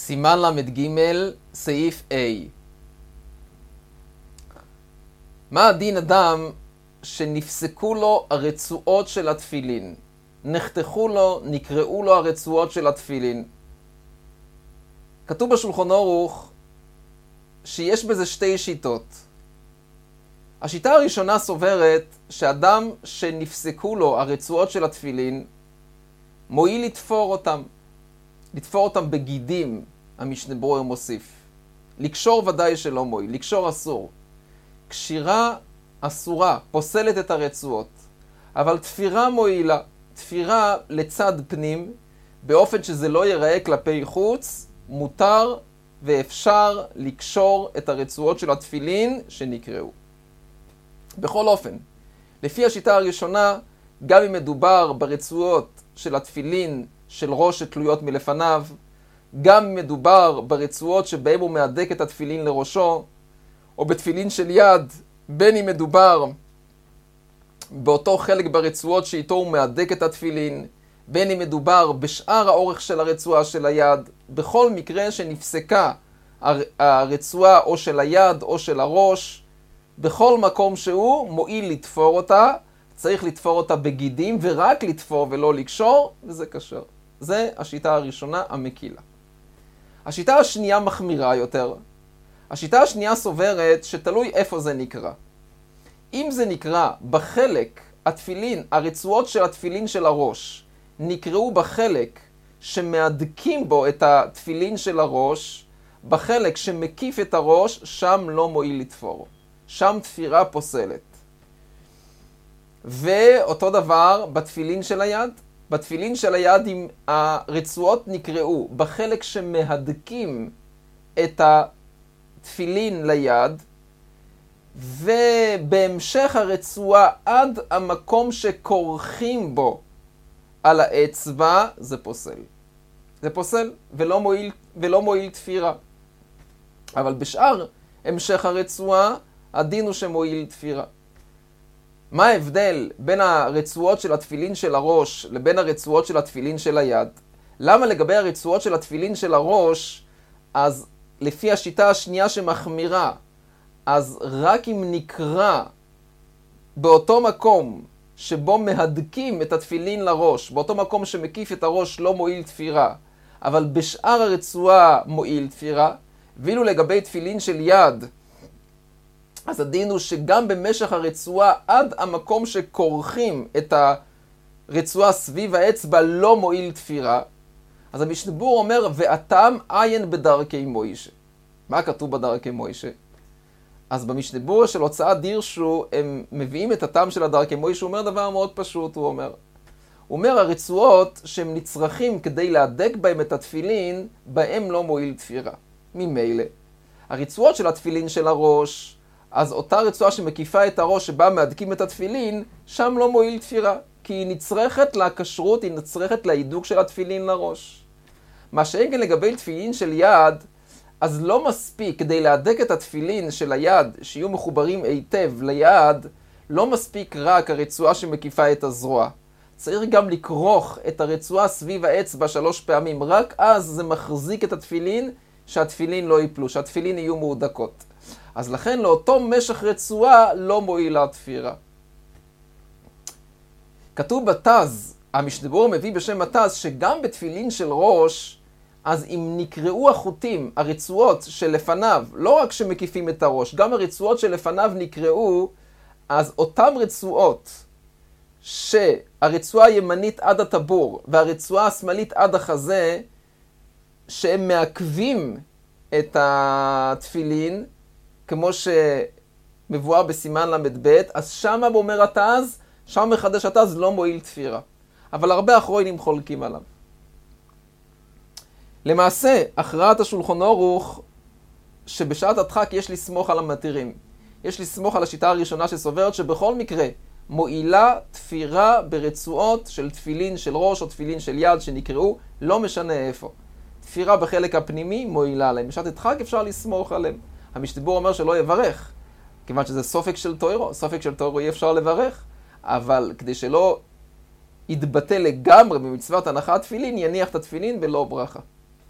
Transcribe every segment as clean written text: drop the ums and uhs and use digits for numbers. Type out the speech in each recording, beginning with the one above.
סימן למד ג' סעיף A. מה הדין אדם שנפסקו לו הרצועות של התפילין? נחתכו לו, נקראו לו הרצועות של התפילין. כתוב בשולחן ערוך שיש בזה שתי שיטות. השיטה הראשונה סוברת שאדם שנפסקו לו הרצועות של התפילין, מועיל לתפור אותם בגידים, המשנה ברורה מוסיף. לקשור ודאי שלא מועיל, לקשור אסור. קשירה אסורה, פוסלת את הרצועות. אבל תפירה מועילה, תפירה לצד פנים, באופן שזה לא ייראה כלפי חוץ, מותר ואפשר לקשור את הרצועות של התפילין שנקראו. בכל אופן, לפי השיטה הראשונה, גם אם מדובר ברצועות של התפילין של ראש שתלויות מלפניו, גם אם מדובר ברצועות שבהם הוא מהדק את התפילין לראשו, או בתפילין של יד, בין אם מדובר באותו חלק ברצועות שאיתו הוא מהדק את התפילין, בין אם מדובר בשאר האורך של הרצועה של היד, בכל מקרה שנפסקה הרצועה או של היד או של הראש, בכל מקום שהוא מועיל לתפור אותה, צריך לתפור אותה בגידים ורק לתפור ולא לקשור, וזה כשר. זה השיטה הראשונה המקילה. השיטה השנייה מחמירה יותר. השיטה השנייה סוברת שתלוי איפה זה נקרא. אם זה נקרא בחלק התפילין, הרצועות של התפילין של הראש, נקראו בחלק שמהדקים בו את התפילין של הראש, בחלק שמקיף את הראש, שם לא מועיל לתפור. שם תפירה פוסלת. ואותו דבר בתפילין של היד. בתפילין של היד, אם הרצועות נקראו בחלק שמהדקים את התפילין ליד, ובהמשך הרצועה עד המקום שכורכים בו על האצבע, זה פוסל. זה פוסל ולא מועיל תפירה. אבל בשאר המשך הרצועה, הדין הוא שמועיל תפירה. מה ההבדל בין הרצועות של התפילין של הראש לבין הרצועות של התפילין של היד? למה לגבי הרצועות של התפילין של הראש, אז לפי השיטה השנייה שמחמירה, אז רק אם נקרא באותו מקום שבו מהדקים את התפילין לראש, באותו מקום שמקיף את הראש לא מועיל תפירה, אבל בשאר הרצועה מועיל תפירה, ואילו לגבי תפילין של יד, אז הדין הוא שגם במשך הרצועה עד המקום שכורכים את הרצועה סביב האצבע לא מועיל תפירה. אז המשנה ברורה אומר, ואתם עיין בדרכי מוישה. מה כתוב בדרכי מוישה? אז במשנה ברורה של הוצאת דירשו, הם מביאים את הטעם של הדרכי מוישה, הוא אומר דבר מאוד פשוט, הוא אומר, הרצועות שהם נצרכים כדי להדק בהם את התפילין, בהם לא מועיל תפירה. ממילא. הרצועות של התפילין של הראש, אז אותה רצועה שמקיפה את הראש שבה מהדקים את התפילין, שם לא מועיל תפירה, כי היא נצרכת להקשרות, היא נצרכת להידוק של התפילין לראש. מה שאין כן לגבי תפילין של יד, אז לא מספיק כדי להדק את התפילין של היד, שיהיו מחוברים היטב ליד, לא מספיק רק הרצועה שמקיפה את הזרוע. צריך גם לכרוך את הרצועה סביב האצבע 3 פעמים, רק אז זה מחזיק את התפילין, שהתפילין לא ייפלו, שהתפילין יהיו מהודקות. אז לכן לאותו משך רצועה לא מועילה תפירה. כתוב בתז, המשנה ברורה מביא בשם התז, שגם בתפילין של ראש, אז אם נקראו החוטים, הרצועות שלפניו, לא רק שמקיפים את הראש, גם הרצועות שלפניו נקראו, אז אותם רצועות, שהרצועה הימנית עד הטבור, והרצועה השמאלית עד החזה, שהם מעכבים את התפילין, כמו שמבואר בסימן למד, אז שמה אומר התז, שם מחדש התז לא מועיל תפירה. אבל הרבה אחרונים חולקים עליו. למעשה, הכרעת השולחן ערוך, שבשעת הדחק יש לסמוך על המתירים. יש לסמוך על השיטה הראשונה שסוברת שבכל מקרה מועילה תפירה ברצועות של תפילין של ראש או תפילין של יד שנקראו, לא משנה איפה. תפירה בחלק הפנימי מועילה עליהם. בשעת הדחק אפשר לסמוך עליהם. המשנה ברורה אומר שלא יברך, כיוון שזה סופק של תוירו. סופק של תוירו אי אפשר לברך, אבל כדי שלא יתבטא לגמרי במצוות הנחת תפילין, יניח את התפילין בלא ברכה.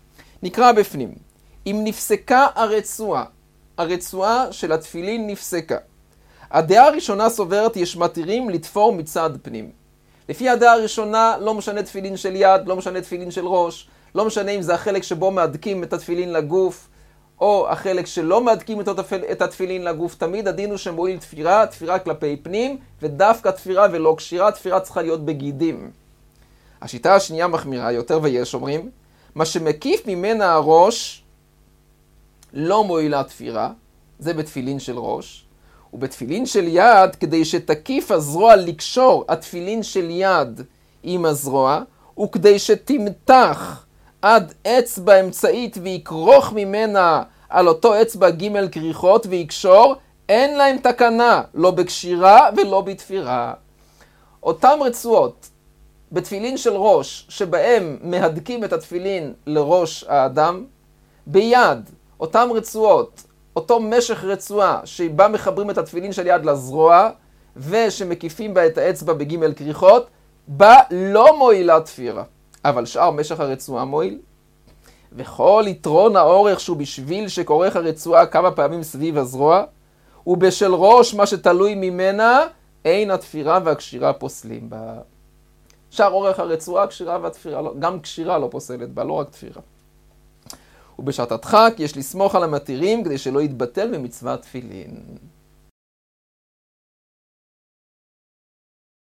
נקרא בפנים. אם נפסקה הרצועה של התפילין נפסקה. הדעה הראשונה סוברת יש מתירים לתפור מצד פנים. לפי הדעה הראשונה לא משנה תפילין של יד, לא משנה תפילין של ראש, לא משנה אם זה החלק שבו מהדקים את התפילין לגוף, או החלק שלא מהדקים את התפילין לגוף. תמיד הדין הוא שמועיל תפירה כלפי פנים, ודווקא תפירה ולא קשירה, תפירה צריכה להיות בגידים. השיטה השנייה מחמירה יותר, ויש אומרים, מה שמקיף ממנה הראש לא מועילה תפירה, זה בתפילין של ראש, ובתפילין של יד, כדי שתקיף הזרוע לקשור התפילין של יד עם הזרוע, וכדי שתמתח עד אצבע אמצעית ויקרוך ממנה על אותו אצבע ג' כריכות ויקשור, אין להם תקנה, לא בקשירה ולא בתפירה. אותם רצועות בתפילין של ראש, שבהם מהדקים את התפילין לראש האדם, ביד, אותם רצועות, אותו משך רצועה שבה מחברים את התפילין של יד לזרוע, ושמקיפים בה את האצבע בג' כריכות, בה לא מועילה תפירה. אבל שאר משך הרצועה מועיל. וכל יתרון האורך שהוא בשביל שכורך הרצועה כמה פעמים סביב הזרוע, ובשל ראש מה שתלוי ממנה, אין התפירה והקשירה פוסלים בה. שאר אורך הרצועה, הקשירה והתפירה, גם קשירה לא פוסלת בה, לא רק תפירה. ובשעת הדחק יש לסמוך על המתירים כדי שלא יתבטל במצוות תפילין.